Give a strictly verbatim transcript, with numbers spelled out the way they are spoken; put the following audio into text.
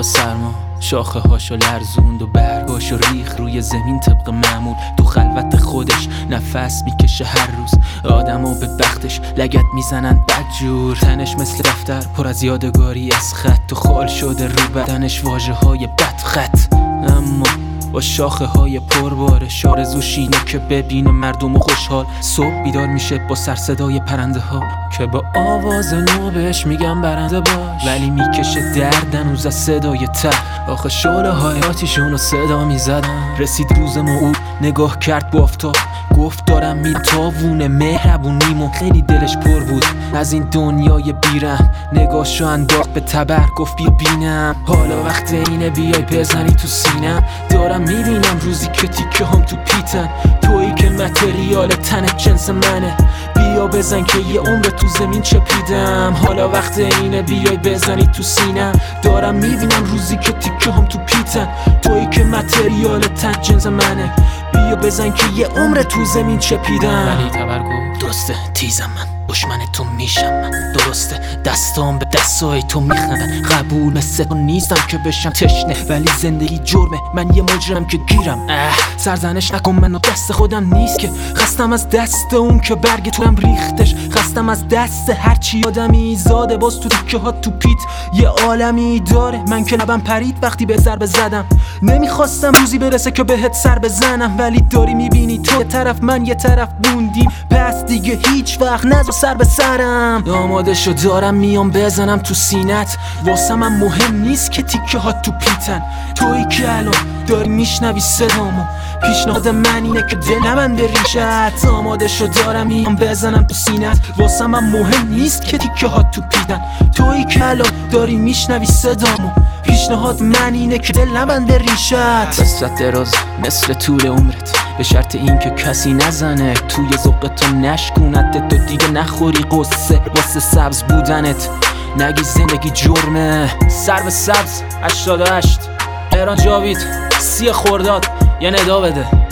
سرما شاخه هاشو لرزوند و برگاشو ریخ روی زمین طبق معمول. تو خلوت خودش نفس میکشه هر روز، آدمو به بختش لگت میزنن بدجور. تنش مثل دفتر پر از یادگاری از خط، تو خال شده رو بدنش واژه های بدخط. اما با شاخه های پربار شارزو شینه که ببینه مردم خوشحال. صبح بیدار میشه با سر صدای پرنده ها که با آواز نو بهش میگم برنده باش، ولی میکشه درد هنوز از صدای ته. آخه شعله های آتیشونو صدا میزدم. رسید روز موعود، نگاه کرد با آفتاب، گفت دارم می تاوونه مهربونیمو. خیلی دلش پر بود از این دنیای بیرم، نگاهشو انداخت به تبر، گفت بیا بینم. حالا وقت اینه بیای بزنی تو سینم. دارم میبینم روزی که تیکه هم تو پیتن، تویی که متریال تنت جنس منه. بیا بزن که یه عمر تو زمین چپیدم. حالا وقت اینه بیای بزنی تو سینم. دارم میبینم روزی که تیکه هم تو پیتن، تویی که متریال تنت جنس منه. بیا بزن که یه عمر تو زمین چپیدم. ولی تبر گفت درسته تیزم من، دشمن تو میشم من. درسته دستام به دستای تو میخندن. قبول مثل تو نیستم که بشم تشنه، ولی زندگی جرمه، من یه مجرم که گیرم. اه سرزنش نکن منو، دست خودم نیست که. خستم از دست اون که برگ توام ریختش. خستم از دست هرچی آدمی زاده، باز تو تیکه ها تو پیت یه عالمی داره. من که لبم پرید وقتی به ضربه زدم. نمیخواستم روزی برسه که بهت سر بزنم، ولی داری میبینی تو یه طرف من یه طرف بوندیم. پس دیگه هیچ وقت نذار سر به سرم. آماده شو دارم میام بزنم تو سینت. واسه من مهم نیست که تیکه ها تو پیتن، تویی که الان داری میشنوی صدامو. پیشنهاد من اینه که دل من بریشت. آماده شو دارم میام بزنم تو سینت. واسه من مهم نیست که تیکه ها تو پیتن، تویی که الان داری میشنوی صدامو. پیشنهاد من اینه که دل من بریشت. قصت دراز مثل طول عمرت، به شرط این که کسی نزنه توی ذوق تو نشکونت. تو دیگه نخوری قصه واسه سبز بودنت، نگی زندگی جرمه. سر به سبز هشتاد و هشت ایران جاوید سی خرداد یه ندا بده.